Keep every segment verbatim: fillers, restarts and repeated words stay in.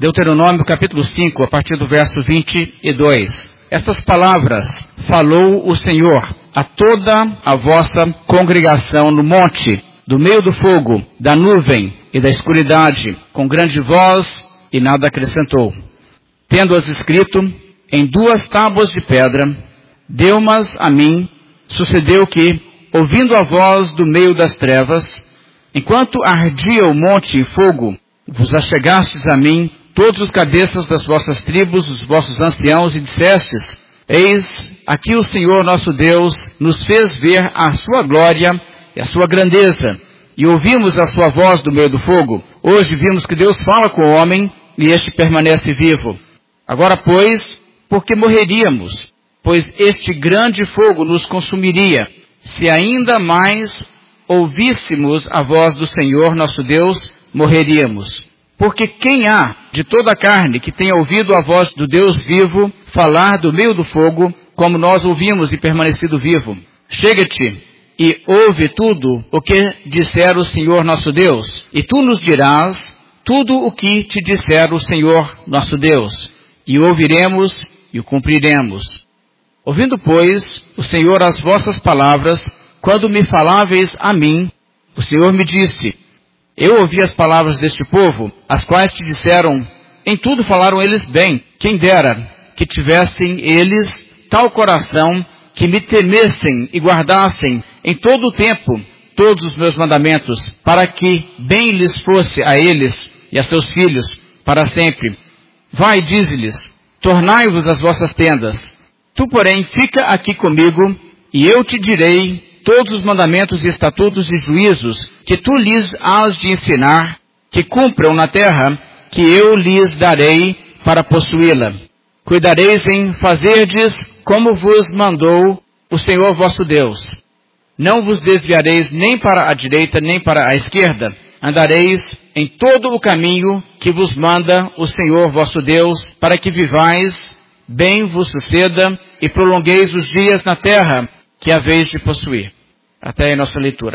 Deuteronômio capítulo cinco, a partir do verso vinte e dois. Estas palavras falou o Senhor a toda a vossa congregação no monte, do meio do fogo, da nuvem e da escuridade, com grande voz, e nada acrescentou. Tendo-as escrito em duas tábuas de pedra, deu-mas a mim. Sucedeu que, ouvindo a voz do meio das trevas, enquanto ardia o monte em fogo, vos achegastes a mim, todos os cabeças das vossas tribos, os vossos anciãos, e dissestes: eis, aqui o Senhor nosso Deus nos fez ver a sua glória e a sua grandeza, e ouvimos a sua voz do meio do fogo. Hoje vimos que Deus fala com o homem, e este permanece vivo. Agora, pois, porque morreríamos? Pois este grande fogo nos consumiria, se ainda mais ouvíssemos a voz do Senhor nosso Deus, morreríamos. Porque quem há de toda a carne que tenha ouvido a voz do Deus vivo falar do meio do fogo, como nós ouvimos e permanecido vivo? Chega-te e ouve tudo o que disser o Senhor nosso Deus, e tu nos dirás tudo o que te disser o Senhor nosso Deus, e ouviremos e o cumpriremos. Ouvindo, pois, o Senhor as vossas palavras, quando me faláveis a mim, o Senhor me disse: eu ouvi as palavras deste povo, as quais te disseram, em tudo falaram eles bem. Quem dera que tivessem eles tal coração, que me temessem e guardassem em todo o tempo todos os meus mandamentos, para que bem lhes fosse a eles e a seus filhos para sempre. Vai, dize-lhes, tornai-vos as vossas tendas. Tu, porém, fica aqui comigo, e eu te direi todos os mandamentos e estatutos e juízos que tu lhes hás de ensinar, que cumpram na terra, que eu lhes darei para possuí-la. Cuidareis em fazerdes como vos mandou o Senhor vosso Deus. Não vos desviareis nem para a direita nem para a esquerda. Andareis em todo o caminho que vos manda o Senhor vosso Deus, para que vivais, bem vos suceda, e prolongueis os dias na terra que haveis de possuir. Até aí a nossa leitura.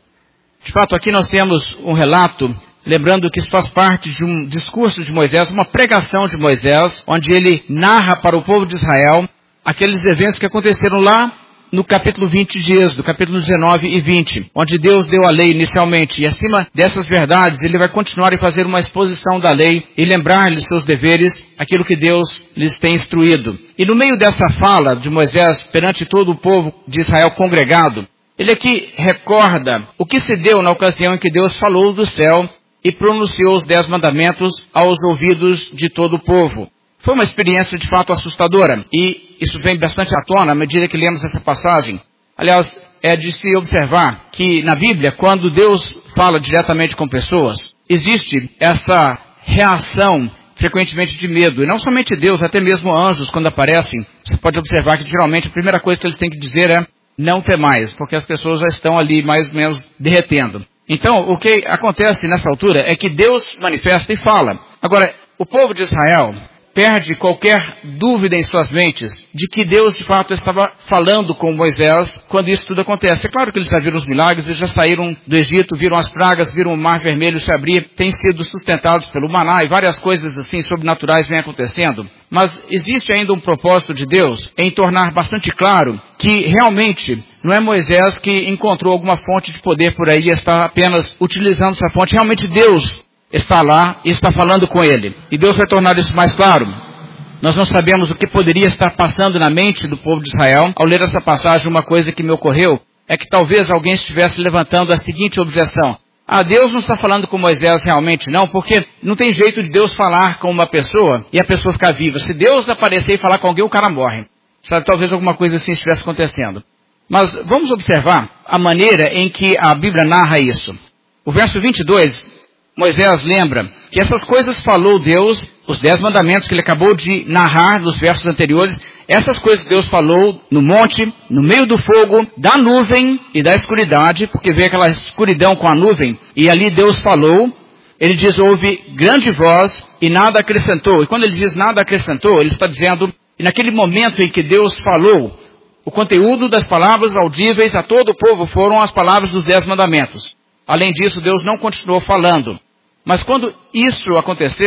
De fato, aqui nós temos um relato, lembrando que isso faz parte de um discurso de Moisés, uma pregação de Moisés, onde ele narra para o povo de Israel aqueles eventos que aconteceram lá no capítulo vinte de Êxodo, capítulo dezenove e vinte, onde Deus deu a lei inicialmente, e acima dessas verdades ele vai continuar e fazer uma exposição da lei e lembrar-lhes seus deveres, aquilo que Deus lhes tem instruído. E no meio dessa fala de Moisés perante todo o povo de Israel congregado, ele aqui recorda o que se deu na ocasião em que Deus falou do céu e pronunciou os dez mandamentos aos ouvidos de todo o povo. Foi uma experiência de fato assustadora, e isso vem bastante à tona à medida que lemos essa passagem. Aliás, é de se observar que na Bíblia, quando Deus fala diretamente com pessoas, existe essa reação frequentemente de medo. E não somente Deus, até mesmo anjos, quando aparecem, você pode observar que geralmente a primeira coisa que eles têm que dizer é não temais, porque as pessoas já estão ali mais ou menos derretendo. Então, o que acontece nessa altura é que Deus manifesta e fala. Agora, o povo de Israel perde qualquer dúvida em suas mentes de que Deus de fato estava falando com Moisés quando isso tudo acontece. É claro que eles já viram os milagres, eles já saíram do Egito, viram as pragas, viram o mar vermelho se abrir, têm sido sustentados pelo maná e várias coisas assim sobrenaturais vêm acontecendo. Mas existe ainda um propósito de Deus em tornar bastante claro que realmente não é Moisés que encontrou alguma fonte de poder por aí e está apenas utilizando essa fonte. Realmente Deus está lá e está falando com ele. E Deus vai tornar isso mais claro. Nós não sabemos o que poderia estar passando na mente do povo de Israel. Ao ler essa passagem, uma coisa que me ocorreu é que talvez alguém estivesse levantando a seguinte objeção: ah, Deus não está falando com Moisés realmente não, porque não tem jeito de Deus falar com uma pessoa e a pessoa ficar viva. Se Deus aparecer e falar com alguém, o cara morre. Sabe, talvez alguma coisa assim estivesse acontecendo. Mas vamos observar a maneira em que a Bíblia narra isso. O verso vinte e dois... Moisés lembra que essas coisas falou Deus, os dez mandamentos que ele acabou de narrar nos versos anteriores, essas coisas Deus falou no monte, no meio do fogo, da nuvem e da escuridade, porque veio aquela escuridão com a nuvem, e ali Deus falou. Ele diz, houve grande voz e nada acrescentou. E quando ele diz nada acrescentou, ele está dizendo, e naquele momento em que Deus falou, o conteúdo das palavras audíveis a todo o povo foram as palavras dos dez mandamentos. Além disso, Deus não continuou falando. Mas quando isso aconteceu,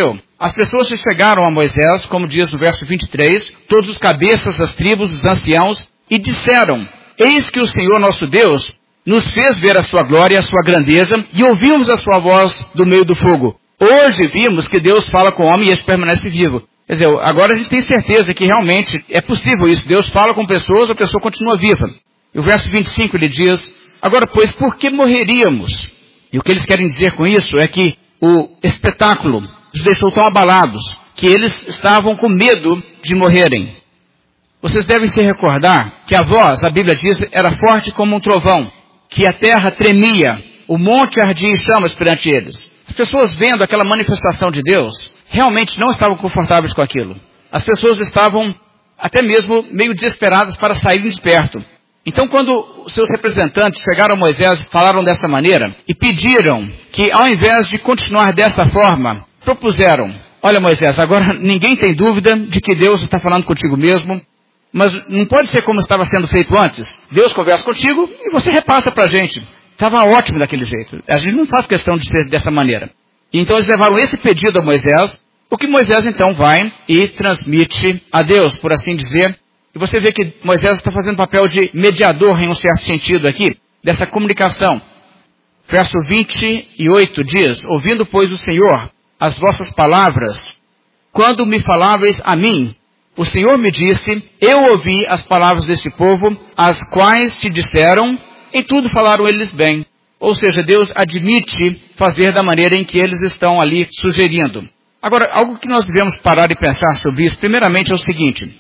As pessoas se chegaram a Moisés, como diz no verso vinte e três, todos os cabeças das tribos, os anciãos, e disseram: eis que o Senhor nosso Deus nos fez ver a sua glória, a sua grandeza, e ouvimos a sua voz do meio do fogo. Hoje vimos que Deus fala com o homem e este permanece vivo. Quer dizer, agora a gente tem certeza que realmente é possível isso. Deus fala com pessoas, a pessoa continua viva. E o verso vinte e cinco ele diz: agora, pois, por que morreríamos? E o que eles querem dizer com isso é que o espetáculo os deixou tão abalados que eles estavam com medo de morrerem. Vocês devem se recordar que a voz, a Bíblia diz, era forte como um trovão, que a terra tremia, o monte ardia em chamas perante eles. As pessoas vendo aquela manifestação de Deus, realmente não estavam confortáveis com aquilo. As pessoas estavam até mesmo meio desesperadas para saírem de perto. Então, quando seus representantes chegaram a Moisés e falaram dessa maneira, e pediram que, ao invés de continuar dessa forma, propuseram: olha, Moisés, agora ninguém tem dúvida de que Deus está falando contigo mesmo, mas não pode ser como estava sendo feito antes. Deus conversa contigo e você repassa para a gente. Estava ótimo daquele jeito. A gente não faz questão de ser dessa maneira. E então eles levaram esse pedido a Moisés, o que Moisés então vai e transmite a Deus, por assim dizer. E você vê que Moisés está fazendo papel de mediador em um certo sentido aqui, dessa comunicação. Verso vinte e oito diz: ouvindo, pois, o Senhor as vossas palavras, quando me faláveis a mim, o Senhor me disse: eu ouvi as palavras deste povo, as quais te disseram, em tudo falaram eles bem. Ou seja, Deus admite fazer da maneira em que eles estão ali sugerindo. Agora, algo que nós devemos parar e pensar sobre isso, primeiramente é o seguinte: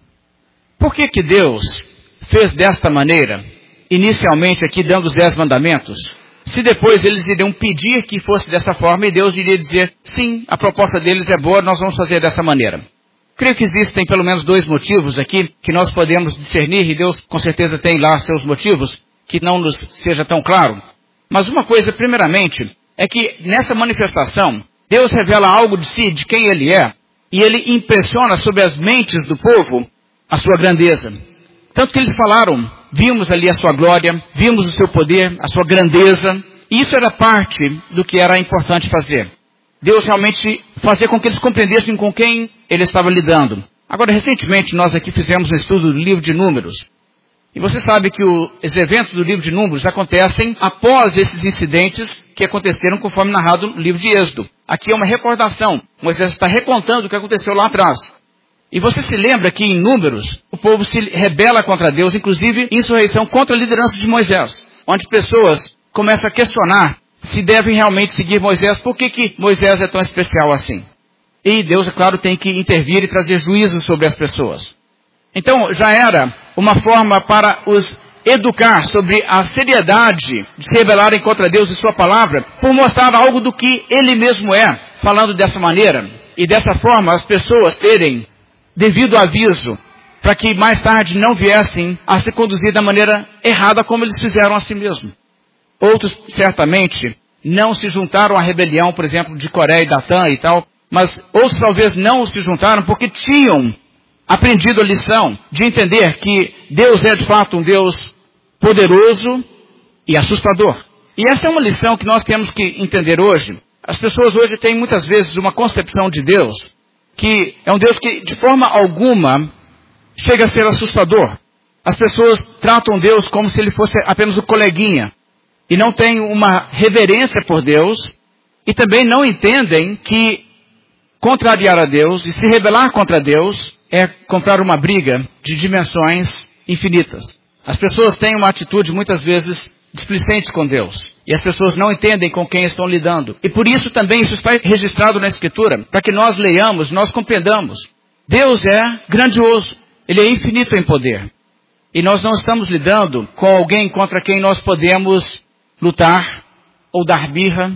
por que que Deus fez desta maneira, inicialmente aqui dando os dez mandamentos, se depois eles iriam pedir que fosse dessa forma e Deus iria dizer: sim, a proposta deles é boa, nós vamos fazer dessa maneira? Creio que existem pelo menos dois motivos aqui que nós podemos discernir, e Deus com certeza tem lá seus motivos, que não nos seja tão claro. Mas uma coisa, primeiramente, é que nessa manifestação, Deus revela algo de si, de quem Ele é, e Ele impressiona sobre as mentes do povo a sua grandeza. Tanto que eles falaram: vimos ali a sua glória, vimos o seu poder, a sua grandeza, e isso era parte do que era importante fazer. Deus realmente fazer com que eles compreendessem com quem Ele estava lidando. Agora, recentemente, nós aqui fizemos um estudo do livro de Números. E você sabe que o, os eventos do livro de Números acontecem após esses incidentes que aconteceram conforme narrado no livro de Êxodo. Aqui é uma recordação. Moisés está recontando o que aconteceu lá atrás. E você se lembra que em Números, o povo se rebela contra Deus, inclusive insurreição contra a liderança de Moisés, onde pessoas começam a questionar se devem realmente seguir Moisés. Por que que Moisés é tão especial assim? E Deus, é claro, tem que intervir e trazer juízo sobre as pessoas. Então, já era uma forma para os educar sobre a seriedade de se rebelarem contra Deus e sua palavra, por mostrar algo do que Ele mesmo é, falando dessa maneira. E dessa forma, as pessoas terem devido aviso, para que mais tarde não viessem a se conduzir da maneira errada como eles fizeram a si mesmo. Outros, certamente, não se juntaram à rebelião, por exemplo, de Coré e Datã e tal, mas outros talvez não se juntaram porque tinham aprendido a lição de entender que Deus é de fato um Deus poderoso e assustador. E essa é uma lição que nós temos que entender hoje. As pessoas hoje têm muitas vezes uma concepção de Deus que é um Deus que de forma alguma chega a ser assustador. As pessoas tratam Deus como se Ele fosse apenas o coleguinha e não têm uma reverência por Deus e também não entendem que contrariar a Deus e se rebelar contra Deus é comprar uma briga de dimensões infinitas. As pessoas têm uma atitude muitas vezes displicente com Deus. E as pessoas não entendem com quem estão lidando. E por isso também isso está registrado na Escritura, para que nós leiamos, nós compreendamos. Deus é grandioso. Ele é infinito em poder. E nós não estamos lidando com alguém contra quem nós podemos lutar, ou dar birra,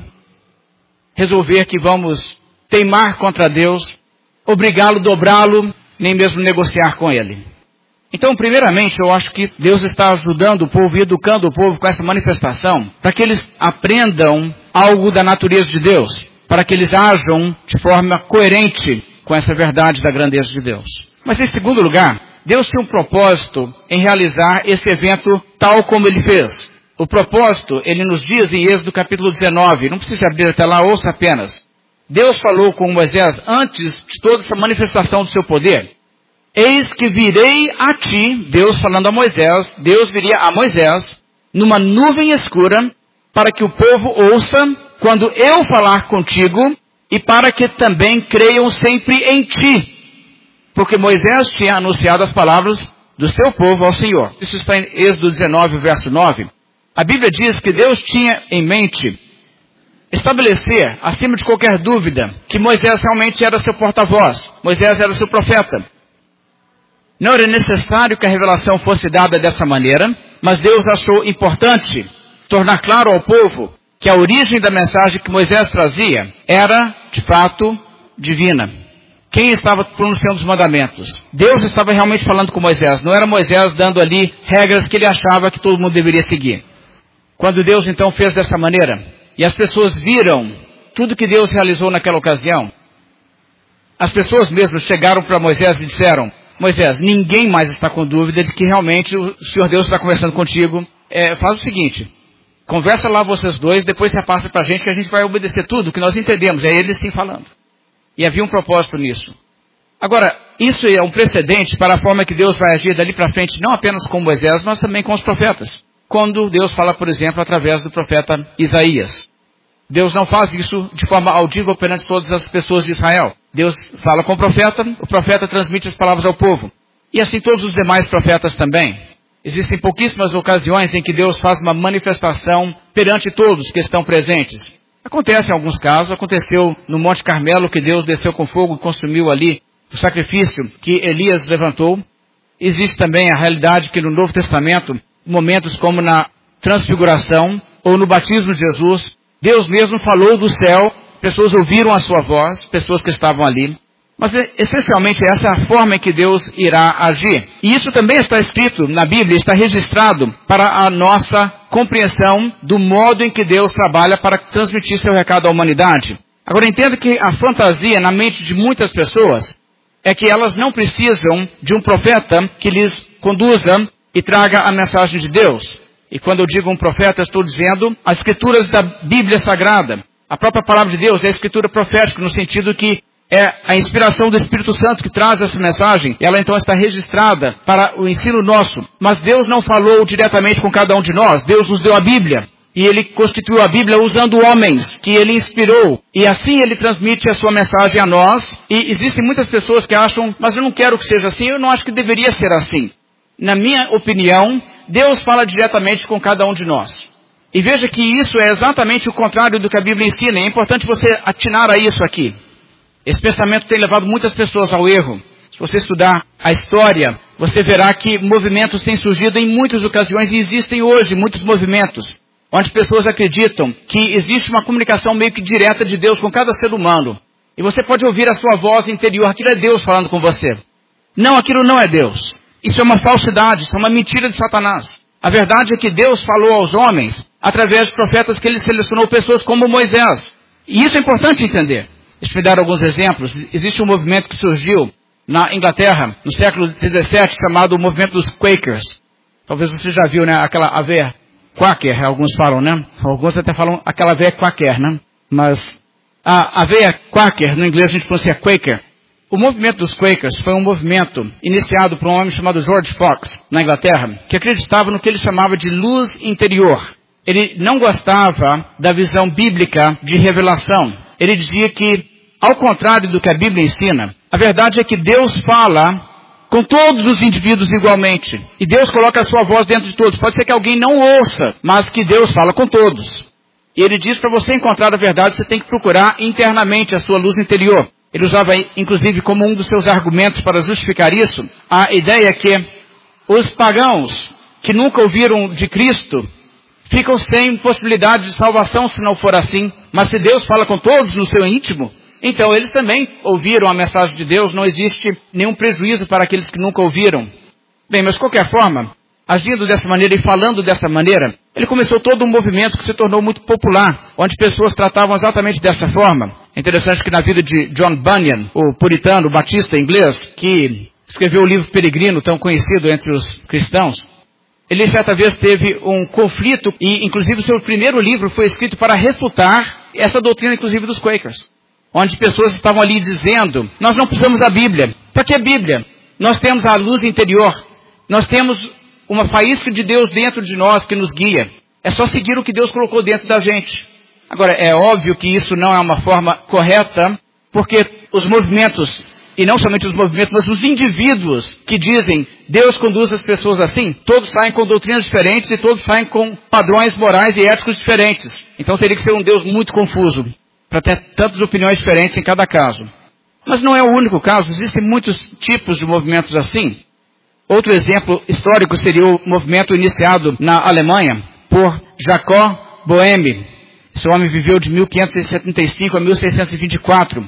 resolver que vamos teimar contra Deus, obrigá-lo, dobrá-lo, nem mesmo negociar com Ele. Então, primeiramente, eu acho que Deus está ajudando o povo e educando o povo com essa manifestação, para que eles aprendam algo da natureza de Deus, para que eles ajam de forma coerente com essa verdade da grandeza de Deus. Mas, em segundo lugar, Deus tem um propósito em realizar esse evento tal como Ele fez. O propósito, Ele nos diz em Êxodo capítulo dezenove, não precisa abrir até lá, ouça apenas. Deus falou com Moisés antes de toda essa manifestação do seu poder. Eis que virei a ti, Deus falando a Moisés, Deus viria a Moisés, numa nuvem escura, para que o povo ouça quando eu falar contigo, e para que também creiam sempre em ti. Porque Moisés tinha anunciado as palavras do seu povo ao Senhor. Isso está em Êxodo dezenove, verso nove. A Bíblia diz que Deus tinha em mente estabelecer, acima de qualquer dúvida, que Moisés realmente era seu porta-voz. Moisés era seu profeta. Não era necessário que a revelação fosse dada dessa maneira, mas Deus achou importante tornar claro ao povo que a origem da mensagem que Moisés trazia era, de fato, divina. Quem estava pronunciando os mandamentos? Deus estava realmente falando com Moisés. Não era Moisés dando ali regras que ele achava que todo mundo deveria seguir. Quando Deus então fez dessa maneira, e as pessoas viram tudo que Deus realizou naquela ocasião, as pessoas mesmas chegaram para Moisés e disseram: Moisés, ninguém mais está com dúvida de que realmente o Senhor Deus está conversando contigo. É, faz o seguinte, conversa lá vocês dois, depois repassa para a gente que a gente vai obedecer tudo, que nós entendemos. É eles sim falando. E havia um propósito nisso. Agora, isso é um precedente para a forma que Deus vai agir dali para frente, não apenas com Moisés, mas também com os profetas. Quando Deus fala, por exemplo, através do profeta Isaías. Deus não faz isso de forma audível perante todas as pessoas de Israel. Deus fala com o profeta, o profeta transmite as palavras ao povo. E assim todos os demais profetas também. Existem pouquíssimas ocasiões em que Deus faz uma manifestação perante todos que estão presentes. Acontece em alguns casos, aconteceu no Monte Carmelo que Deus desceu com fogo e consumiu ali o sacrifício que Elias levantou. Existe também a realidade que no Novo Testamento, momentos como na transfiguração ou no batismo de Jesus, Deus mesmo falou do céu, pessoas ouviram a sua voz, pessoas que estavam ali. Mas essencialmente essa é a forma em que Deus irá agir. E isso também está escrito na Bíblia, está registrado para a nossa compreensão do modo em que Deus trabalha para transmitir seu recado à humanidade. Agora entenda que a fantasia na mente de muitas pessoas é que elas não precisam de um profeta que lhes conduza e traga a mensagem de Deus. E quando eu digo um profeta, estou dizendo as escrituras da Bíblia Sagrada. A própria palavra de Deus é a escritura profética, no sentido que é a inspiração do Espírito Santo que traz essa mensagem. Ela então está registrada para o ensino nosso. Mas Deus não falou diretamente com cada um de nós. Deus nos deu a Bíblia. E Ele constituiu a Bíblia usando homens que Ele inspirou. E assim Ele transmite a sua mensagem a nós. E existem muitas pessoas que acham, mas eu não quero que seja assim, eu não acho que deveria ser assim. Na minha opinião, Deus fala diretamente com cada um de nós. E veja que isso é exatamente o contrário do que a Bíblia ensina. É importante você atinar a isso aqui. Esse pensamento tem levado muitas pessoas ao erro. Se você estudar a história, você verá que movimentos têm surgido em muitas ocasiões e existem hoje muitos movimentos, onde pessoas acreditam que existe uma comunicação meio que direta de Deus com cada ser humano. E você pode ouvir a sua voz interior, aquilo é Deus falando com você. Não, aquilo não é Deus. Isso é uma falsidade, isso é uma mentira de Satanás. A verdade é que Deus falou aos homens através de profetas que Ele selecionou, pessoas como Moisés. E isso é importante entender. Deixa eu dar alguns exemplos. Existe um movimento que surgiu na Inglaterra, no século dezessete, chamado o movimento dos Quakers. Talvez você já viu, né, aquela aveia Quaker, alguns falam, né? Alguns até falam aquela aveia Quaker, né? Mas a aveia Quaker, no inglês a gente pronuncia Quaker. O movimento dos Quakers foi um movimento iniciado por um homem chamado George Fox, na Inglaterra, que acreditava no que ele chamava de luz interior. Ele não gostava da visão bíblica de revelação. Ele dizia que, ao contrário do que a Bíblia ensina, a verdade é que Deus fala com todos os indivíduos igualmente. E Deus coloca a sua voz dentro de todos. Pode ser que alguém não ouça, mas que Deus fala com todos. E ele diz, para você encontrar a verdade, você tem que procurar internamente a sua luz interior. Ele usava, inclusive, como um dos seus argumentos para justificar isso, a ideia que os pagãos que nunca ouviram de Cristo ficam sem possibilidade de salvação se não for assim. Mas se Deus fala com todos no seu íntimo, então eles também ouviram a mensagem de Deus. Não existe nenhum prejuízo para aqueles que nunca ouviram. Bem, mas de qualquer forma, agindo dessa maneira e falando dessa maneira, ele começou todo um movimento que se tornou muito popular, onde pessoas tratavam exatamente dessa forma. É interessante que na vida de John Bunyan, o puritano, o batista inglês, que escreveu o livro Peregrino, tão conhecido entre os cristãos, ele certa vez teve um conflito e, inclusive, o seu primeiro livro foi escrito para refutar essa doutrina, inclusive, dos Quakers. onde pessoas estavam ali dizendo, nós não precisamos da Bíblia. Para que Bíblia? Nós temos a luz interior. Nós temos uma faísca de Deus dentro de nós que nos guia. É só seguir o que Deus colocou dentro da gente. Agora, é óbvio que isso não é uma forma correta, porque os movimentos, e não somente os movimentos, mas os indivíduos que dizem Deus conduz as pessoas assim, todos saem com doutrinas diferentes e todos saem com padrões morais e éticos diferentes. Então teria que ser um Deus muito confuso, para ter tantas opiniões diferentes em cada caso. Mas não é o único caso, existem muitos tipos de movimentos assim. Outro exemplo histórico seria o movimento iniciado na Alemanha por Jacob Boehme. Esse homem viveu de mil quinhentos e setenta e cinco a mil seiscentos e vinte e quatro.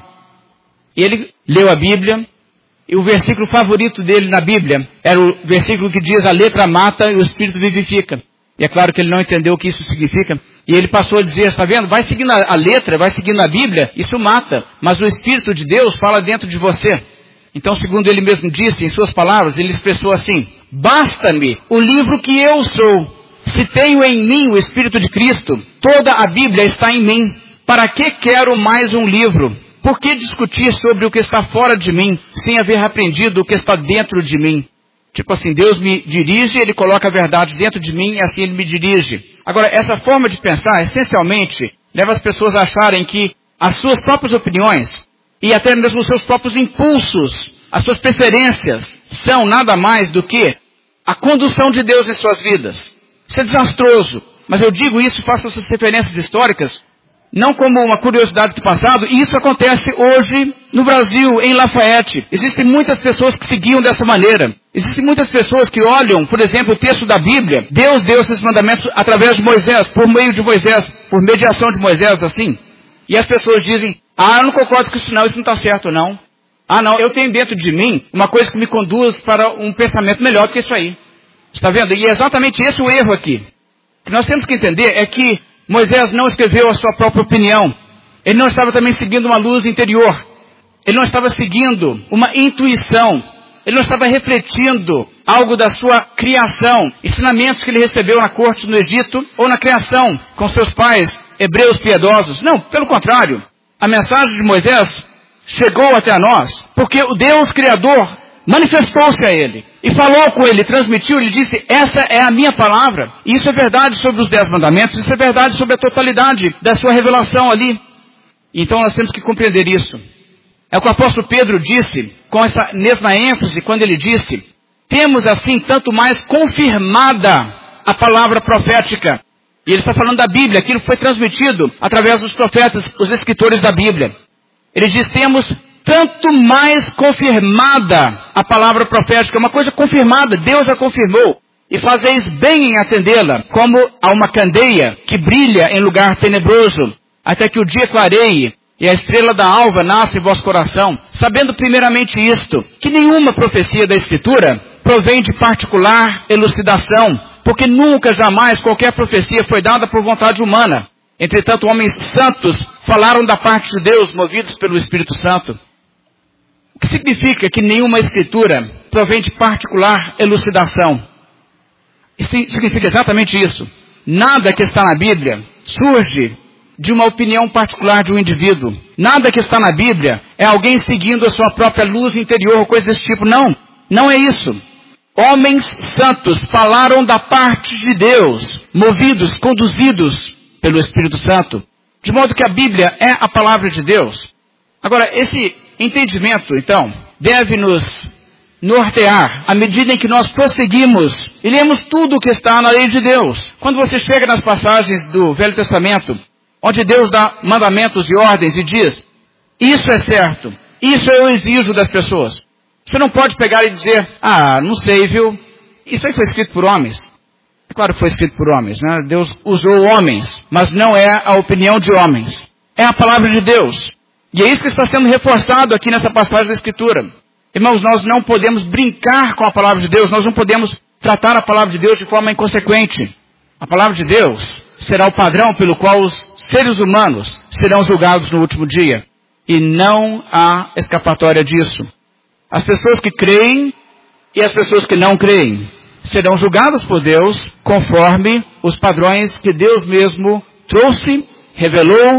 Ele leu a Bíblia, e o versículo favorito dele na Bíblia era o versículo que diz: a letra mata e o espírito vivifica. E é claro que ele não entendeu o que isso significa. E ele passou a dizer, está vendo? Vai seguindo a letra, vai seguindo a Bíblia, isso mata. Mas o Espírito de Deus fala dentro de você. Então, segundo ele mesmo disse, em suas palavras, ele expressou assim: basta-me o livro que eu sou. Se tenho em mim o Espírito de Cristo, toda a Bíblia está em mim. Para que quero mais um livro? Por que discutir sobre o que está fora de mim, sem haver aprendido o que está dentro de mim? Tipo assim, Deus me dirige, Ele coloca a verdade dentro de mim e assim Ele me dirige. Agora, essa forma de pensar, essencialmente, leva as pessoas a acharem que as suas próprias opiniões, e até mesmo os seus próprios impulsos, as suas preferências, são nada mais do que a condução de Deus em suas vidas. Isso é desastroso. Mas eu digo isso, faço essas referências históricas, não como uma curiosidade do passado, e isso acontece hoje no Brasil, em Lafayette. Existem muitas pessoas que seguiam dessa maneira. Existem muitas pessoas que olham, por exemplo, o texto da Bíblia. Deus deu esses mandamentos através de Moisés, por meio de Moisés, por mediação de Moisés, assim. E as pessoas dizem, ah, eu não concordo com isso não, isso não está certo não. Ah não, eu tenho dentro de mim uma coisa que me conduz para um pensamento melhor do que isso aí. Está vendo? E é exatamente esse o erro aqui. O que nós temos que entender é que Moisés não escreveu a sua própria opinião. Ele não estava também seguindo uma luz interior. Ele não estava seguindo uma intuição. Ele não estava refletindo algo da sua criação, ensinamentos que ele recebeu na corte no Egito ou na criação com seus pais hebreus piedosos. Não, pelo contrário. A mensagem de Moisés chegou até nós porque o Deus Criador manifestou-se a ele e falou com ele, transmitiu, ele disse, essa é a minha palavra. E isso é verdade sobre os dez mandamentos, isso é verdade sobre a totalidade da sua revelação ali. Então nós temos que compreender isso. É o que o apóstolo Pedro disse, com essa mesma ênfase, quando ele disse, temos assim tanto mais confirmada a palavra profética. E ele está falando da Bíblia, aquilo foi transmitido através dos profetas, os escritores da Bíblia. Ele diz, temos tanto mais confirmada a palavra profética, uma coisa confirmada, Deus a confirmou, e fazeis bem em atendê-la, como a uma candeia que brilha em lugar tenebroso, até que o dia clareie, e a estrela da alva nasce em vosso coração, sabendo primeiramente isto, que nenhuma profecia da Escritura provém de particular elucidação, porque nunca, jamais, qualquer profecia foi dada por vontade humana. Entretanto, homens santos falaram da parte de Deus, movidos pelo Espírito Santo. O que significa que nenhuma escritura provém de particular elucidação? Isso significa exatamente isso. Nada que está na Bíblia surge de uma opinião particular de um indivíduo. Nada que está na Bíblia é alguém seguindo a sua própria luz interior ou coisa desse tipo. Não, não é isso. Homens santos falaram da parte de Deus, movidos, conduzidos pelo Espírito Santo, de modo que a Bíblia é a palavra de Deus. Agora, esse entendimento, então, deve nos nortear à medida em que nós prosseguimos e lemos tudo o que está na lei de Deus. Quando você chega nas passagens do Velho Testamento, onde Deus dá mandamentos e ordens e diz, isso é certo, isso eu exijo das pessoas. Você não pode pegar e dizer, ah, não sei, viu? Isso aí foi escrito por homens. É claro que foi escrito por homens, né? Deus usou homens, mas não é a opinião de homens. É a palavra de Deus. E é isso que está sendo reforçado aqui nessa passagem da Escritura. Irmãos, nós não podemos brincar com a palavra de Deus, nós não podemos tratar a palavra de Deus de forma inconsequente. A palavra de Deus será o padrão pelo qual os seres humanos serão julgados no último dia. E não há escapatória disso. As pessoas que creem e as pessoas que não creem serão julgadas por Deus conforme os padrões que Deus mesmo trouxe, revelou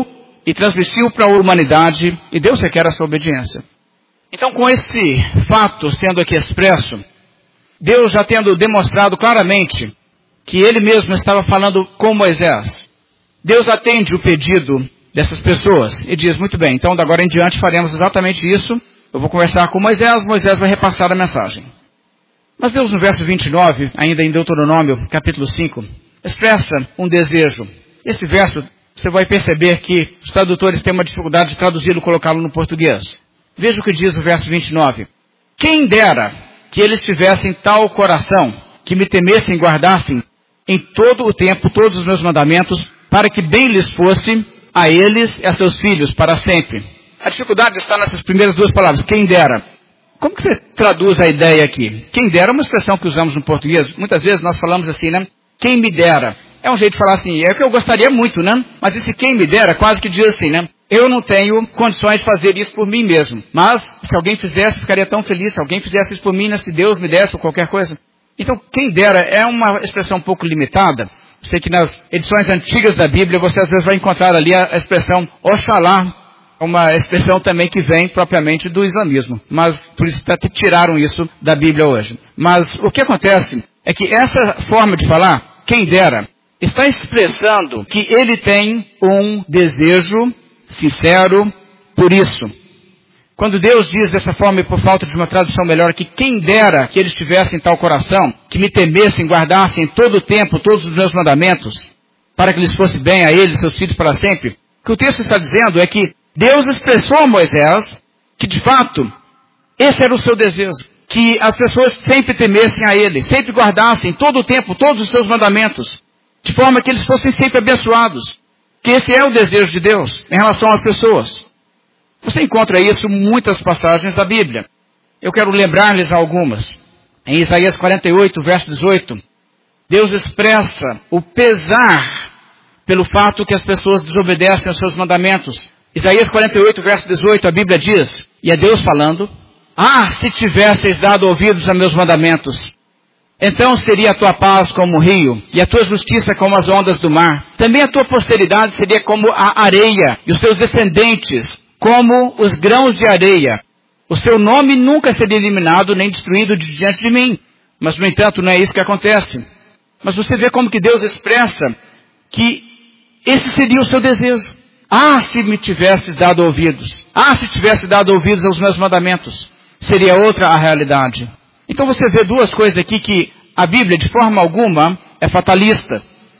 e transmitiu para a humanidade, e Deus requer a sua obediência. Então, com esse fato sendo aqui expresso, Deus já tendo demonstrado claramente que Ele mesmo estava falando com Moisés, Deus atende o pedido dessas pessoas e diz, muito bem, então de agora em diante faremos exatamente isso, eu vou conversar com Moisés, Moisés vai repassar a mensagem. Mas Deus no verso vinte e nove, ainda em Deuteronômio capítulo cinco, expressa um desejo. Esse verso, você vai perceber que os tradutores têm uma dificuldade de traduzi-lo e colocá-lo no português. Veja o que diz o verso vinte e nove. Quem dera que eles tivessem tal coração, que me temessem e guardassem em todo o tempo todos os meus mandamentos, para que bem lhes fosse a eles e a seus filhos para sempre. A dificuldade está nessas primeiras duas palavras, quem dera. Como que você traduz a ideia aqui? Quem dera é uma expressão que usamos no português. Muitas vezes nós falamos assim, né? Quem me dera. É um jeito de falar assim, é o que eu gostaria muito, né? Mas esse quem me dera quase que diz assim, né? Eu não tenho condições de fazer isso por mim mesmo. Mas se alguém fizesse, ficaria tão feliz. Se alguém fizesse isso por mim, né? Se Deus me desse ou qualquer coisa. Então, quem dera é uma expressão um pouco limitada. Eu sei que nas edições antigas da Bíblia, você às vezes vai encontrar ali a expressão Oxalá. Uma expressão também que vem propriamente do islamismo. Mas por isso até tiraram isso da Bíblia hoje. Mas o que acontece é que essa forma de falar, quem dera, está expressando que ele tem um desejo sincero por isso. Quando Deus diz dessa forma, e por falta de uma tradução melhor, que quem dera que eles tivessem tal coração, que me temessem, guardassem todo o tempo todos os meus mandamentos, para que lhes fosse bem a eles e seus filhos para sempre, o que o texto está dizendo é que Deus expressou a Moisés que, de fato, esse era o seu desejo, que as pessoas sempre temessem a Ele, sempre guardassem todo o tempo todos os seus mandamentos, de forma que eles fossem sempre abençoados, que esse é o desejo de Deus em relação às pessoas. Você encontra isso em muitas passagens da Bíblia. Eu quero lembrar-lhes algumas. Em Isaías quarenta e oito, verso dezoito, Deus expressa o pesar pelo fato que as pessoas desobedecem aos seus mandamentos. Isaías quarenta e oito, verso dezoito, a Bíblia diz, e é Deus falando, ah, se tivesseis dado ouvidos a meus mandamentos, então seria a tua paz como o rio, e a tua justiça como as ondas do mar. Também a tua posteridade seria como a areia, e os teus descendentes como os grãos de areia. O seu nome nunca seria eliminado, nem destruído de diante de mim. Mas, no entanto, não é isso que acontece. Mas você vê como que Deus expressa que esse seria o seu desejo. Ah, se me tivesse dado ouvidos. Ah, se tivesse dado ouvidos aos meus mandamentos. Seria outra a realidade. Então você vê duas coisas aqui que a Bíblia, de forma alguma, é fatalista.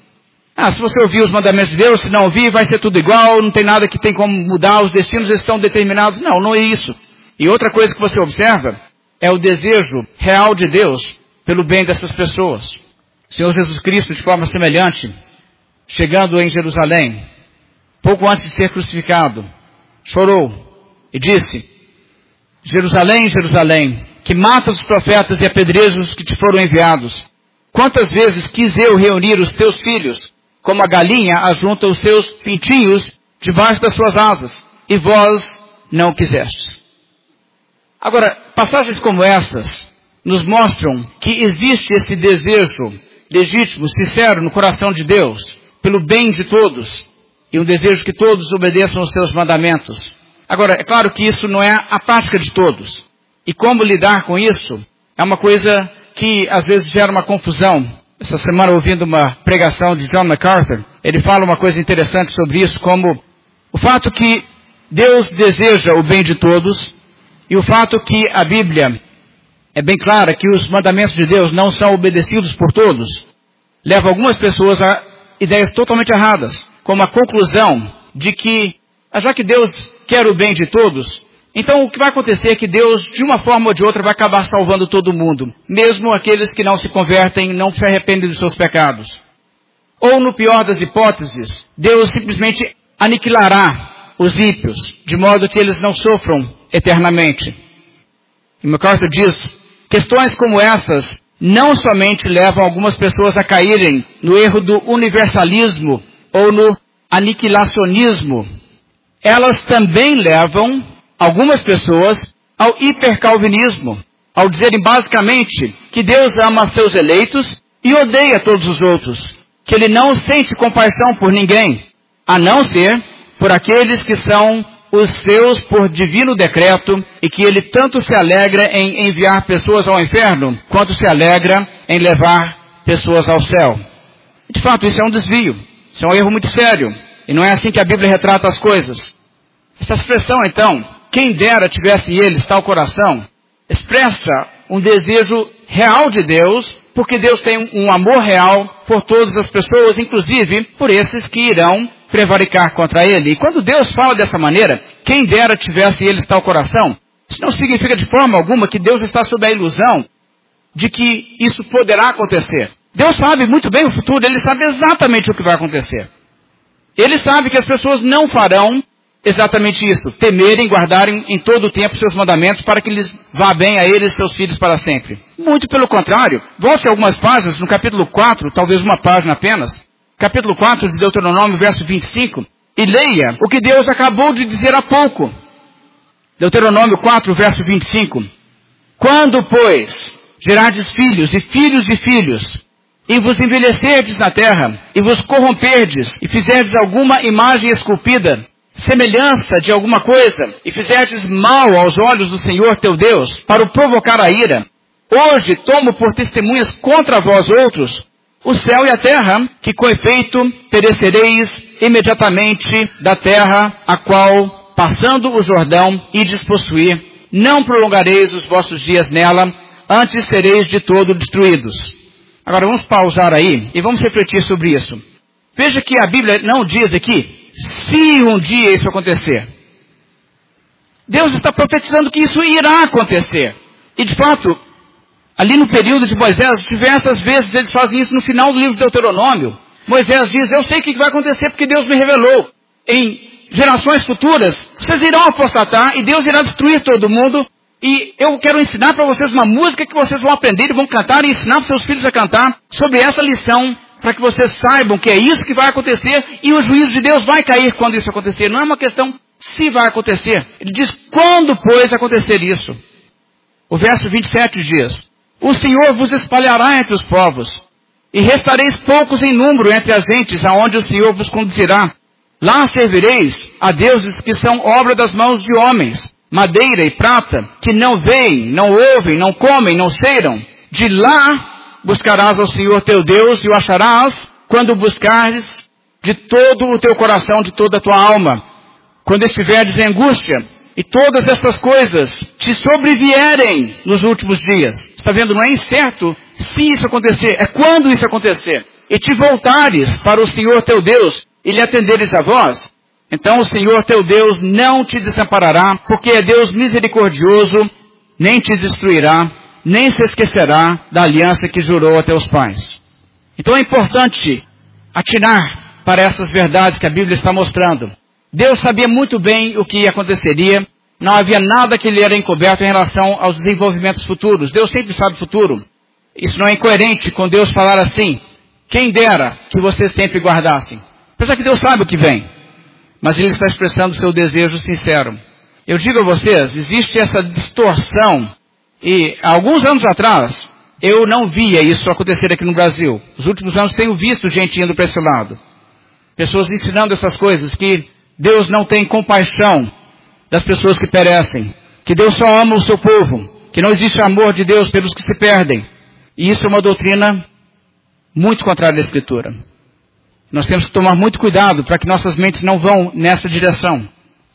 Ah, se você ouvir os mandamentos de Deus, se não ouvir, vai ser tudo igual, não tem nada que tem como mudar, os destinos estão determinados. Não, não é isso. E outra coisa que você observa é o desejo real de Deus pelo bem dessas pessoas. O Senhor Jesus Cristo, de forma semelhante, chegando em Jerusalém, pouco antes de ser crucificado, chorou e disse, Jerusalém, Jerusalém, que matas os profetas e apedrejas os que te foram enviados. Quantas vezes quis eu reunir os teus filhos, como a galinha ajunta os seus pintinhos debaixo das suas asas, e vós não quisestes. Agora, passagens como essas nos mostram que existe esse desejo legítimo, sincero no coração de Deus, pelo bem de todos, e um desejo que todos obedeçam aos seus mandamentos. Agora, é claro que isso não é a prática de todos. E como lidar com isso é uma coisa que às vezes gera uma confusão. Essa semana, ouvindo uma pregação de John MacArthur, ele fala uma coisa interessante sobre isso, como o fato que Deus deseja o bem de todos, e o fato que a Bíblia é bem clara que os mandamentos de Deus não são obedecidos por todos, leva algumas pessoas a ideias totalmente erradas, como a conclusão de que, já que Deus quer o bem de todos, então o que vai acontecer é que Deus, de uma forma ou de outra, vai acabar salvando todo mundo, mesmo aqueles que não se convertem, não se arrependem dos seus pecados. Ou, no pior das hipóteses, Deus simplesmente aniquilará os ímpios, de modo que eles não sofram eternamente. E MacArthur diz, questões como essas não somente levam algumas pessoas a caírem no erro do universalismo ou no aniquilacionismo, elas também levam algumas pessoas ao hipercalvinismo, ao dizerem basicamente que Deus ama seus eleitos e odeia todos os outros, que Ele não sente compaixão por ninguém, a não ser por aqueles que são os seus por divino decreto, e que ele tanto se alegra em enviar pessoas ao inferno, quanto se alegra em levar pessoas ao céu. De fato, isso é um desvio, isso é um erro muito sério, e não é assim que a Bíblia retrata as coisas. Essa expressão, então, quem dera tivesse eles tal coração, expressa um desejo real de Deus, porque Deus tem um amor real por todas as pessoas, inclusive por esses que irão prevaricar contra ele. E quando Deus fala dessa maneira, quem dera tivesse eles tal coração, isso não significa de forma alguma que Deus está sob a ilusão de que isso poderá acontecer. Deus sabe muito bem o futuro, Ele sabe exatamente o que vai acontecer. Ele sabe que as pessoas não farão exatamente isso, temerem, guardarem em todo o tempo seus mandamentos para que lhes vá bem a eles e seus filhos para sempre. Muito pelo contrário, volte algumas páginas, no capítulo quatro, talvez uma página apenas, capítulo quatro de Deuteronômio, verso vinte e cinco, e leia o que Deus acabou de dizer há pouco. Deuteronômio quatro, verso vinte e cinco. Quando, pois, gerardes filhos e filhos de filhos, e vos envelhecerdes na terra, e vos corromperdes, e fizerdes alguma imagem esculpida, semelhança de alguma coisa, e fizerdes mal aos olhos do Senhor teu Deus, para o provocar a ira, hoje tomo por testemunhas contra vós outros, o céu e a terra, que com efeito perecereis imediatamente da terra, a qual, passando o Jordão, ides possuir, não prolongareis os vossos dias nela, antes sereis de todo destruídos. Agora vamos pausar aí, e vamos refletir sobre isso. Veja que a Bíblia não diz aqui, se um dia isso acontecer. Deus está profetizando que isso irá acontecer. E de fato, ali no período de Moisés, diversas vezes eles fazem isso no final do livro de Deuteronômio. Moisés diz, eu sei o que vai acontecer porque Deus me revelou. Em gerações futuras, vocês irão apostatar e Deus irá destruir todo mundo. E eu quero ensinar para vocês uma música que vocês vão aprender e vão cantar e ensinar para seus filhos a cantar sobre essa lição, para que vocês saibam que é isso que vai acontecer e o juízo de Deus vai cair quando isso acontecer. Não é uma questão se vai acontecer. Ele diz, quando, pois, acontecer isso? O verso vinte e sete diz, o Senhor vos espalhará entre os povos, e restareis poucos em número entre as gentes, aonde o Senhor vos conduzirá. Lá servireis a deuses que são obra das mãos de homens, madeira e prata, que não veem, não ouvem, não comem, não cheiram. De lá buscarás ao Senhor teu Deus e o acharás quando o buscares de todo o teu coração, de toda a tua alma. Quando estiveres em angústia, e todas essas coisas te sobrevierem nos últimos dias. Está vendo? Não é incerto se isso acontecer, é quando isso acontecer. E te voltares para o Senhor teu Deus e lhe atenderes a voz, então o Senhor teu Deus não te desamparará, porque é Deus misericordioso, nem te destruirá, nem se esquecerá da aliança que jurou a teus pais. Então é importante atinar para essas verdades que a Bíblia está mostrando. Deus sabia muito bem o que aconteceria, não havia nada que lhe era encoberto em relação aos desenvolvimentos futuros. Deus sempre sabe o futuro. Isso não é incoerente com Deus falar assim, quem dera que vocês sempre guardassem. Apesar que Deus sabe o que vem, mas Ele está expressando o seu desejo sincero. Eu digo a vocês, existe essa distorção, e há alguns anos atrás, eu não via isso acontecer aqui no Brasil. Nos últimos anos tenho visto gente indo para esse lado. Pessoas ensinando essas coisas, que Deus não tem compaixão das pessoas que perecem, que Deus só ama o seu povo, que não existe amor de Deus pelos que se perdem. E isso é uma doutrina muito contrária à Escritura. Nós temos que tomar muito cuidado para que nossas mentes não vão nessa direção.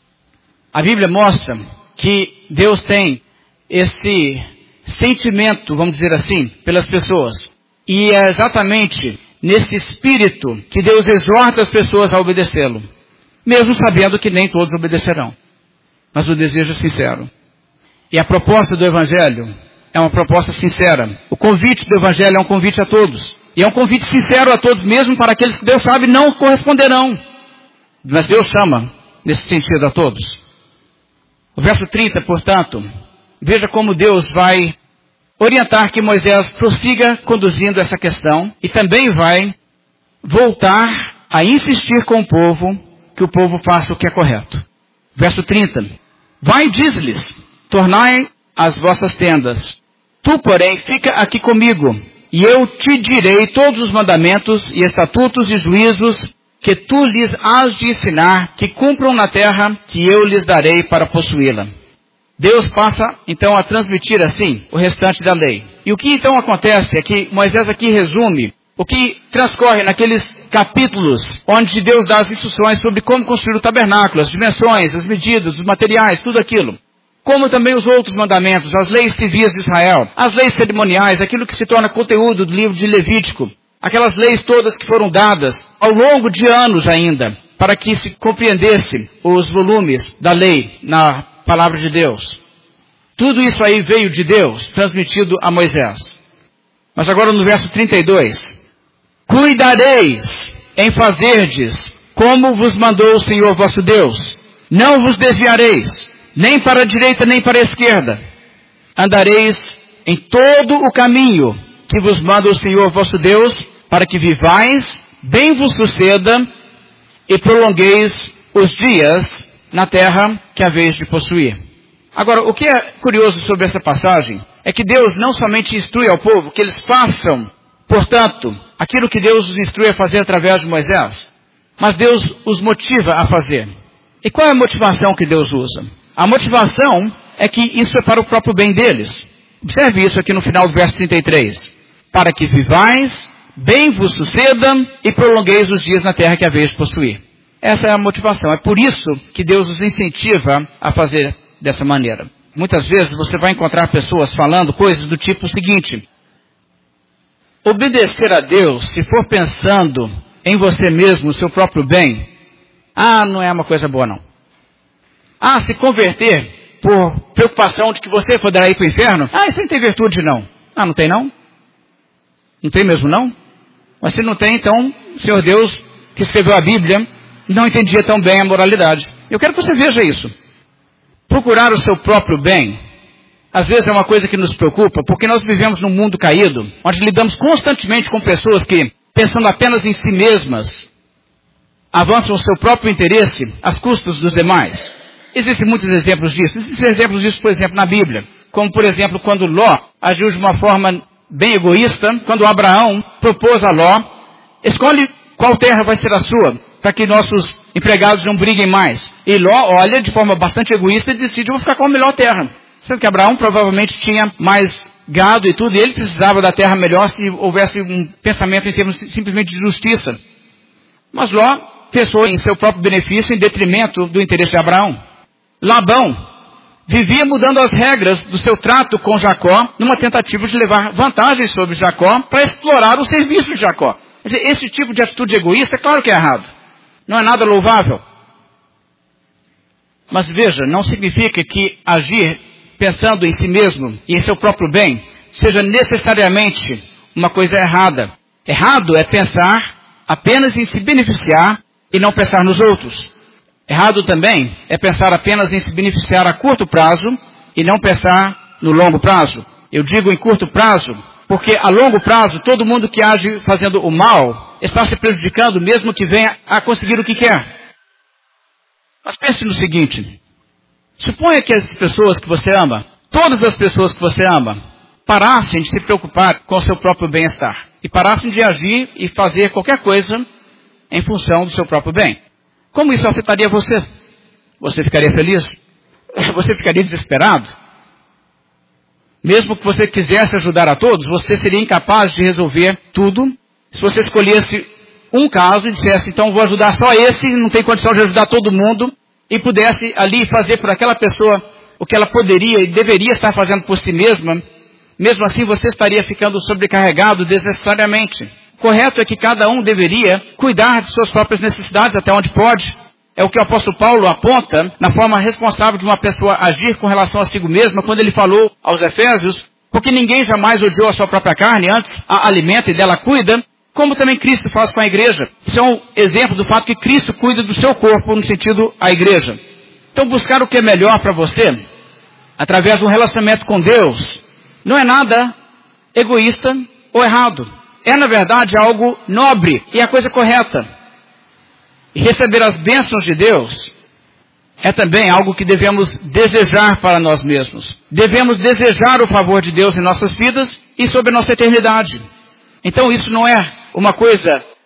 A Bíblia mostra que Deus tem esse sentimento, vamos dizer assim, pelas pessoas. E é exatamente nesse espírito que Deus exorta as pessoas a obedecê-lo, mesmo sabendo que nem todos obedecerão. Mas o desejo é sincero. E a proposta do Evangelho é uma proposta sincera. O convite do Evangelho é um convite a todos. E é um convite sincero a todos, mesmo para aqueles que Deus sabe não corresponderão. Mas Deus chama, nesse sentido, a todos. O verso trinta, portanto, veja como Deus vai orientar que Moisés prossiga conduzindo essa questão e também vai voltar a insistir com o povo que o povo faça o que é correto. Verso trinta. Vai e diz-lhes, tornai as vossas tendas. Tu, porém, fica aqui comigo, e eu te direi todos os mandamentos e estatutos e juízos que tu lhes has de ensinar, que cumpram na terra que eu lhes darei para possuí-la. Deus passa, então, a transmitir assim o restante da lei. E o que então acontece é que Moisés aqui resume o que transcorre naqueles capítulos onde Deus dá as instruções sobre como construir o tabernáculo, as dimensões, as medidas, os materiais, tudo aquilo. Como também os outros mandamentos, as leis civis de Israel, as leis cerimoniais, aquilo que se torna conteúdo do livro de Levítico, aquelas leis todas que foram dadas ao longo de anos ainda, para que se compreendesse os volumes da lei na palavra de Deus. Tudo isso aí veio de Deus, transmitido a Moisés. Mas agora no verso trinta e dois, cuidareis em fazerdes como vos mandou o Senhor vosso Deus. Não vos desviareis, nem para a direita nem para a esquerda. Andareis em todo o caminho que vos manda o Senhor vosso Deus, para que vivais, bem vos suceda, e prolongueis os dias na terra que haveis de possuir. Agora, o que é curioso sobre essa passagem é que Deus não somente instrui ao povo que eles façam, portanto, aquilo que Deus os instrui a fazer através de Moisés, mas Deus os motiva a fazer. E qual é a motivação que Deus usa? A motivação é que isso é para o próprio bem deles. Observe isso aqui no final do verso trinta e três. Para que vivais, bem vos suceda e prolongueis os dias na terra que haveis de possuir. Essa é a motivação. É por isso que Deus os incentiva a fazer dessa maneira. Muitas vezes você vai encontrar pessoas falando coisas do tipo seguinte: obedecer a Deus, se for pensando em você mesmo, no seu próprio bem, ah, não é uma coisa boa não. Ah, se converter por preocupação de que você poderá ir para o inferno, ah, isso não tem virtude não. Ah, não tem não? Não tem mesmo não? Mas se não tem, então, o Senhor Deus, que escreveu a Bíblia, não entendia tão bem a moralidade. Eu quero que você veja isso. Procurar o seu próprio bem, às vezes é uma coisa que nos preocupa, porque nós vivemos num mundo caído, onde lidamos constantemente com pessoas que, pensando apenas em si mesmas, avançam o seu próprio interesse às custas dos demais. Existem muitos exemplos disso. Existem exemplos disso, por exemplo, na Bíblia. Como, por exemplo, quando Ló agiu de uma forma bem egoísta, quando Abraão propôs a Ló, escolhe qual terra vai ser a sua, para que nossos empregados não briguem mais. E Ló olha de forma bastante egoísta e decide, eu vou ficar com a melhor terra. Sendo que Abraão provavelmente tinha mais gado e tudo, e ele precisava da terra melhor se houvesse um pensamento em termos simplesmente de justiça. Mas Ló pensou em seu próprio benefício em detrimento do interesse de Abraão. Labão vivia mudando as regras do seu trato com Jacó, numa tentativa de levar vantagens sobre Jacó para explorar o serviço de Jacó. Quer dizer, esse tipo de atitude egoísta, é claro que é errado. Não é nada louvável. Mas veja, não significa que agir pensando em si mesmo e em seu próprio bem seja necessariamente uma coisa errada. Errado é pensar apenas em se beneficiar e não pensar nos outros. Errado também é pensar apenas em se beneficiar a curto prazo e não pensar no longo prazo. Eu digo em curto prazo porque a longo prazo todo mundo que age fazendo o mal está se prejudicando mesmo que venha a conseguir o que quer. Mas pense no seguinte: suponha que as pessoas que você ama, todas as pessoas que você ama, parassem de se preocupar com o seu próprio bem-estar e parassem de agir e fazer qualquer coisa em função do seu próprio bem. Como isso afetaria você? Você ficaria feliz? Você ficaria desesperado? Mesmo que você quisesse ajudar a todos, você seria incapaz de resolver tudo. Se você escolhesse um caso e dissesse, então vou ajudar só esse, não tem condição de ajudar todo mundo, e pudesse ali fazer por aquela pessoa o que ela poderia e deveria estar fazendo por si mesma, mesmo assim você estaria ficando sobrecarregado desnecessariamente. O correto é que cada um deveria cuidar de suas próprias necessidades até onde pode. É o que o apóstolo Paulo aponta na forma responsável de uma pessoa agir com relação a si mesma, quando ele falou aos Efésios, porque ninguém jamais odiou a sua própria carne, antes a alimenta e dela cuida, como também Cristo faz com a igreja. Isso é um exemplo do fato que Cristo cuida do seu corpo, no sentido a igreja. Então buscar o que é melhor para você, através de um relacionamento com Deus, não é nada egoísta ou errado. É, na verdade, algo nobre e a coisa correta. E receber as bênçãos de Deus é também algo que devemos desejar para nós mesmos. Devemos desejar o favor de Deus em nossas vidas e sobre a nossa eternidade. Então isso não é uma coisa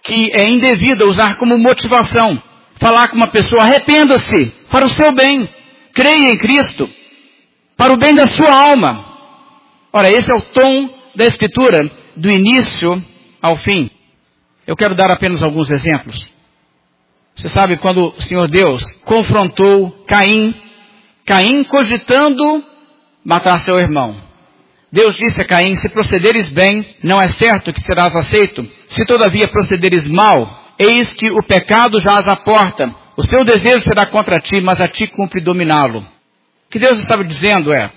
que é indevido usar como motivação. Falar com uma pessoa, arrependa-se para o seu bem. Creia em Cristo para o bem da sua alma. Ora, esse é o tom da Escritura do início ao fim. Eu quero dar apenas alguns exemplos. Você sabe quando o Senhor Deus confrontou Caim, Caim cogitando matar seu irmão. Deus disse a Caim, se procederes bem, não é certo que serás aceito. Se todavia procederes mal, eis que o pecado jaz à porta. O seu desejo será contra ti, mas a ti cumpre dominá-lo. O que Deus estava dizendo é,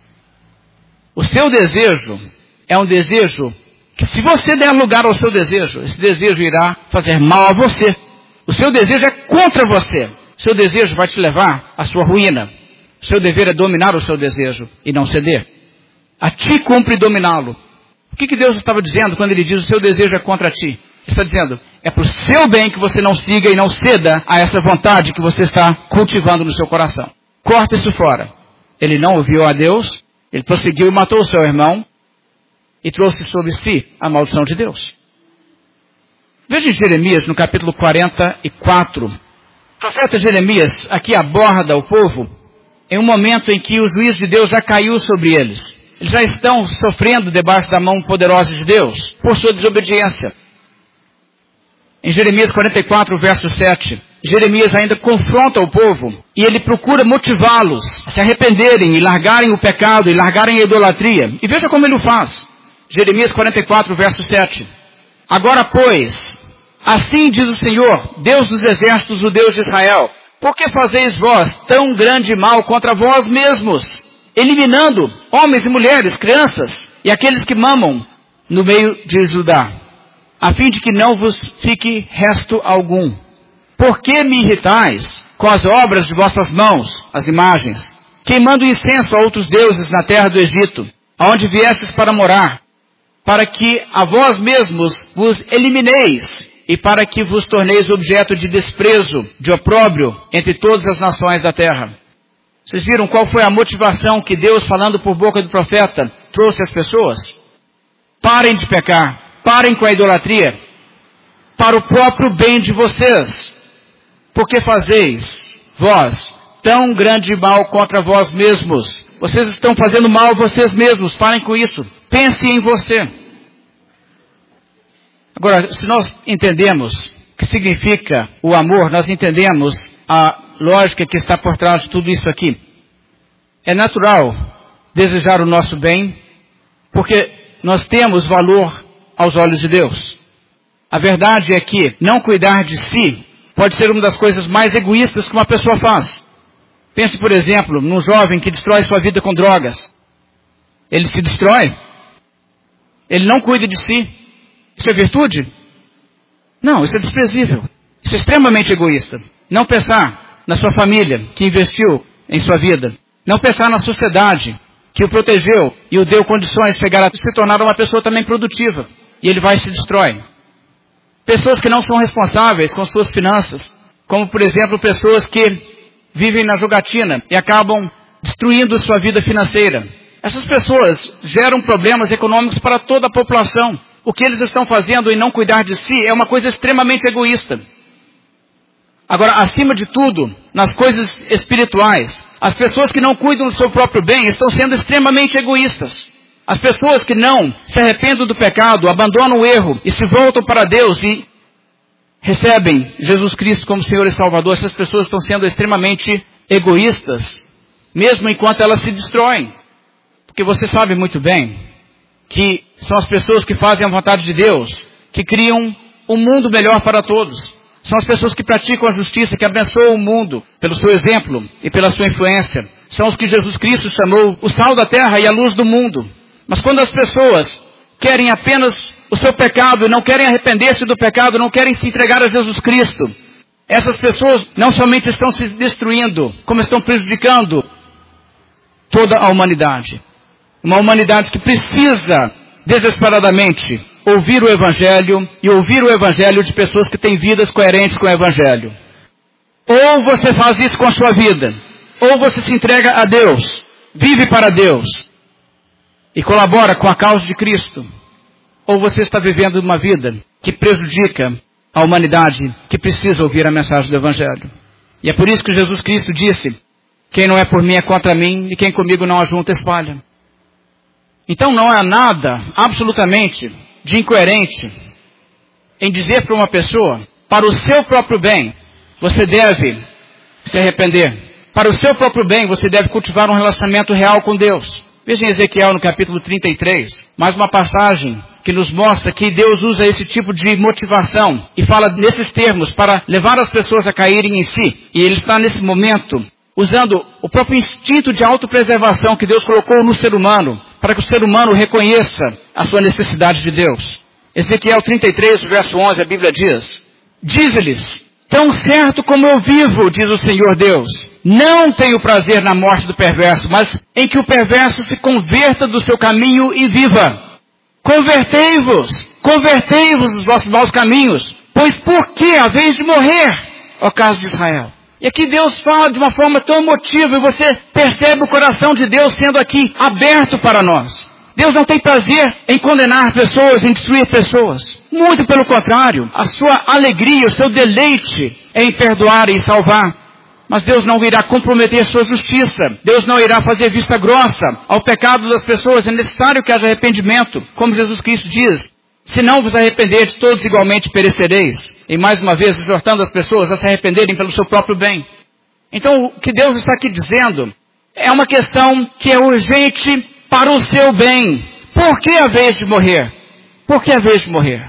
o seu desejo é um desejo que se você der lugar ao seu desejo, esse desejo irá fazer mal a você. O seu desejo é contra você. O seu desejo vai te levar à sua ruína. O seu dever é dominar o seu desejo e não ceder. A ti cumpre dominá-lo. O que, que Deus estava dizendo quando Ele diz o seu desejo é contra ti? Ele está dizendo, é para o seu bem que você não siga e não ceda a essa vontade que você está cultivando no seu coração. Corta isso fora. Ele não ouviu a Deus, ele prosseguiu e matou o seu irmão e trouxe sobre si a maldição de Deus. Veja em Jeremias, no capítulo quarenta e quatro. O profeta Jeremias aqui aborda o povo em um momento em que o juízo de Deus já caiu sobre eles. Eles já estão sofrendo debaixo da mão poderosa de Deus por sua desobediência. Em Jeremias quarenta e quatro, verso sete, Jeremias ainda confronta o povo e ele procura motivá-los a se arrependerem e largarem o pecado e largarem a idolatria. E veja como ele o faz. Jeremias quarenta e quatro, verso sete. Agora, pois, assim diz o Senhor, Deus dos exércitos, o Deus de Israel, por que fazeis vós tão grande mal contra vós mesmos, eliminando homens e mulheres, crianças e aqueles que mamam no meio de Judá, a fim de que não vos fique resto algum? Por que me irritais com as obras de vossas mãos, as imagens, queimando incenso a outros deuses na terra do Egito, aonde viestes para morar, para que a vós mesmos vos elimineis e para que vos torneis objeto de desprezo, de opróbrio entre todas as nações da terra? Vocês viram qual foi a motivação que Deus, falando por boca do profeta, trouxe às pessoas? Parem de pecar, parem com a idolatria, para o próprio bem de vocês. Porque fazeis, vós, tão grande mal contra vós mesmos? Vocês estão fazendo mal a vocês mesmos, parem com isso. Pense em você. Agora, se nós entendemos o que significa o amor, nós entendemos a lógica que está por trás de tudo isso aqui. É natural desejar o nosso bem, porque nós temos valor aos olhos de Deus. A verdade é que não cuidar de si pode ser uma das coisas mais egoístas que uma pessoa faz. Pense, por exemplo, num jovem que destrói sua vida com drogas. Ele se destrói. Ele não cuida de si. Isso é virtude? Não, isso é desprezível. Isso é extremamente egoísta. Não pensar na sua família que investiu em sua vida. Não pensar na sociedade que o protegeu e o deu condições de chegar a se tornar uma pessoa também produtiva. E ele vai e se destrói. Pessoas que não são responsáveis com suas finanças. Como, por exemplo, pessoas que vivem na jogatina e acabam destruindo sua vida financeira. Essas pessoas geram problemas econômicos para toda a população. O que eles estão fazendo em não cuidar de si é uma coisa extremamente egoísta. Agora, acima de tudo, nas coisas espirituais, as pessoas que não cuidam do seu próprio bem estão sendo extremamente egoístas. As pessoas que não se arrependem do pecado, abandonam o erro e se voltam para Deus e recebem Jesus Cristo como Senhor e Salvador, essas pessoas estão sendo extremamente egoístas, mesmo enquanto elas se destroem. Porque você sabe muito bem que são as pessoas que fazem a vontade de Deus, que criam um mundo melhor para todos. São as pessoas que praticam a justiça, que abençoam o mundo pelo seu exemplo e pela sua influência. São os que Jesus Cristo chamou o sal da terra e a luz do mundo. Mas quando as pessoas querem apenas o seu pecado e não querem arrepender-se do pecado, não querem se entregar a Jesus Cristo, essas pessoas não somente estão se destruindo, como estão prejudicando toda a humanidade. Uma humanidade que precisa desesperadamente ouvir o Evangelho e ouvir o Evangelho de pessoas que têm vidas coerentes com o Evangelho. Ou você faz isso com a sua vida, ou você se entrega a Deus, vive para Deus e colabora com a causa de Cristo, ou você está vivendo uma vida que prejudica a humanidade que precisa ouvir a mensagem do Evangelho. E é por isso que Jesus Cristo disse, quem não é por mim é contra mim, e quem comigo não ajunta espalha. Então não há nada, absolutamente, de incoerente em dizer para uma pessoa, para o seu próprio bem, você deve se arrepender. Para o seu próprio bem, você deve cultivar um relacionamento real com Deus. Veja em Ezequiel no capítulo trinta e três, mais uma passagem que nos mostra que Deus usa esse tipo de motivação e fala nesses termos para levar as pessoas a caírem em si. E Ele está nesse momento usando o próprio instinto de autopreservação que Deus colocou no ser humano, para que o ser humano reconheça a sua necessidade de Deus. Ezequiel trinta e três, verso onze, a Bíblia diz, diz-lhes, tão certo como eu vivo, diz o Senhor Deus, não tenho prazer na morte do perverso, mas em que o perverso se converta do seu caminho e viva. Convertei-vos, convertei-vos dos vossos maus caminhos, pois por que haveis de morrer, ó casa de Israel? E aqui Deus fala de uma forma tão emotiva, e você percebe o coração de Deus sendo aqui aberto para nós. Deus não tem prazer em condenar pessoas, em destruir pessoas. Muito pelo contrário, a sua alegria, o seu deleite é em perdoar e salvar. Mas Deus não irá comprometer sua justiça. Deus não irá fazer vista grossa ao pecado das pessoas. É necessário que haja arrependimento, como Jesus Cristo diz. Se não vos arrependerdes, todos igualmente perecereis. E mais uma vez, exortando as pessoas a se arrependerem pelo seu próprio bem. Então, o que Deus está aqui dizendo é uma questão que é urgente para o seu bem. Por que a vez de morrer? Por que a vez de morrer?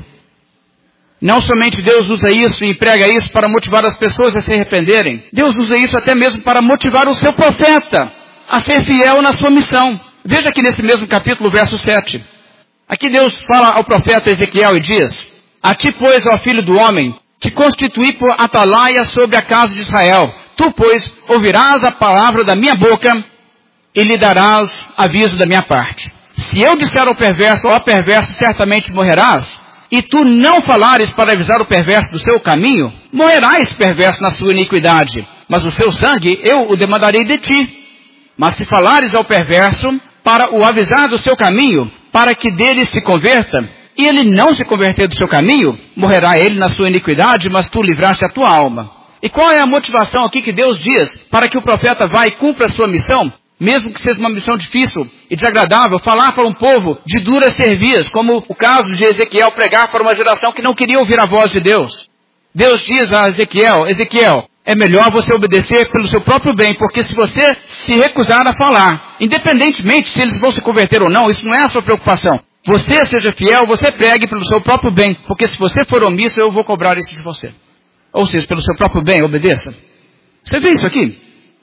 Não somente Deus usa isso e emprega isso para motivar as pessoas a se arrependerem. Deus usa isso até mesmo para motivar o seu profeta a ser fiel na sua missão. Veja aqui nesse mesmo capítulo, verso sete. Aqui Deus fala ao profeta Ezequiel e diz, a ti, pois, ó filho do homem, te constituí por atalaia sobre a casa de Israel. Tu, pois, ouvirás a palavra da minha boca e lhe darás aviso da minha parte. Se eu disser ao perverso, ó perverso, certamente morrerás, e tu não falares para avisar o perverso do seu caminho, morrerás, perverso, na sua iniquidade, mas o seu sangue eu o demandarei de ti. Mas se falares ao perverso para o avisar do seu caminho, para que dele se converta, e ele não se converter do seu caminho, morrerá ele na sua iniquidade, mas tu livraste a tua alma. E qual é a motivação aqui que Deus diz para que o profeta vá e cumpra a sua missão? Mesmo que seja uma missão difícil e desagradável, falar para um povo de duras servias, como o caso de Ezequiel pregar para uma geração que não queria ouvir a voz de Deus. Deus diz a Ezequiel, Ezequiel, é melhor você obedecer pelo seu próprio bem, porque se você se recusar a falar, independentemente se eles vão se converter ou não, isso não é a sua preocupação. Você seja fiel, você pregue pelo seu próprio bem, porque se você for omisso, eu vou cobrar isso de você. Ou seja, pelo seu próprio bem, obedeça. Você vê isso aqui?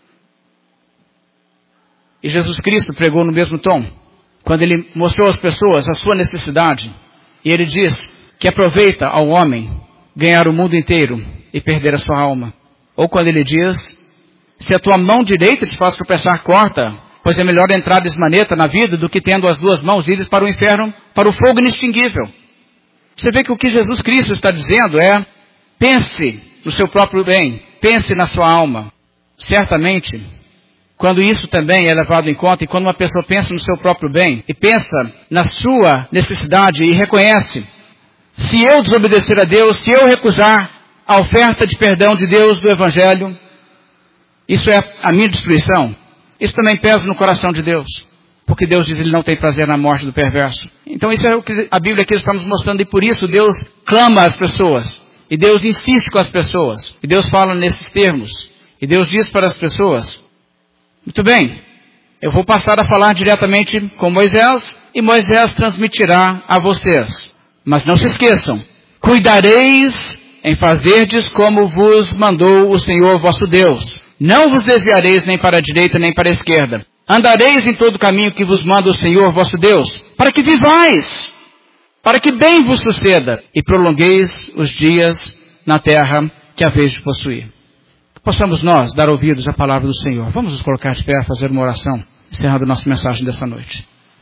E Jesus Cristo pregou no mesmo tom, quando ele mostrou às pessoas a sua necessidade. E ele diz que aproveita ao homem ganhar o mundo inteiro e perder a sua alma. Ou quando ele diz, se a tua mão direita te faz tropeçar, corta, pois é melhor entrar desmaneta na vida do que tendo as duas mãos ires para o inferno, para o fogo inextinguível. Você vê que o que Jesus Cristo está dizendo é, pense no seu próprio bem, pense na sua alma. Certamente, quando isso também é levado em conta, e quando uma pessoa pensa no seu próprio bem, e pensa na sua necessidade, e reconhece, se eu desobedecer a Deus, se eu recusar a oferta de perdão de Deus do Evangelho, isso é a minha destruição. Isso também pesa no coração de Deus, porque Deus diz que Ele não tem prazer na morte do perverso. Então isso é o que a Bíblia aqui está nos mostrando, e por isso Deus clama às pessoas, e Deus insiste com as pessoas, e Deus fala nesses termos, e Deus diz para as pessoas, muito bem, eu vou passar a falar diretamente com Moisés, e Moisés transmitirá a vocês. Mas não se esqueçam, cuidareis em fazerdes como vos mandou o Senhor vosso Deus. Não vos desviareis nem para a direita nem para a esquerda. Andareis em todo o caminho que vos manda o Senhor vosso Deus, para que vivais, para que bem vos suceda, e prolongueis os dias na terra que haveis de possuir. Possamos nós dar ouvidos à palavra do Senhor. Vamos nos colocar de pé, fazer uma oração, encerrando nossa mensagem dessa noite.